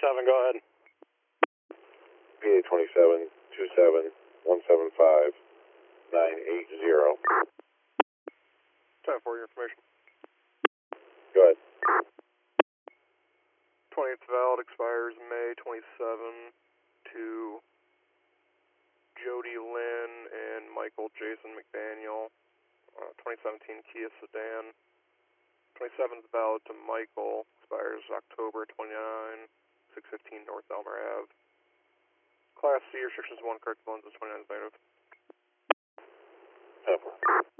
27, go ahead. PA 27 27 175 980. 10 for your information. Go ahead. 28th valid expires May 27 to Jody Lynn and Michael Jason McDaniel. 2017 Kia sedan. 27th valid to Michael, expires October 29, 615 North Elmer Ave. Class C, restrictions 1, correct lenses, 29 is negative. 10-4.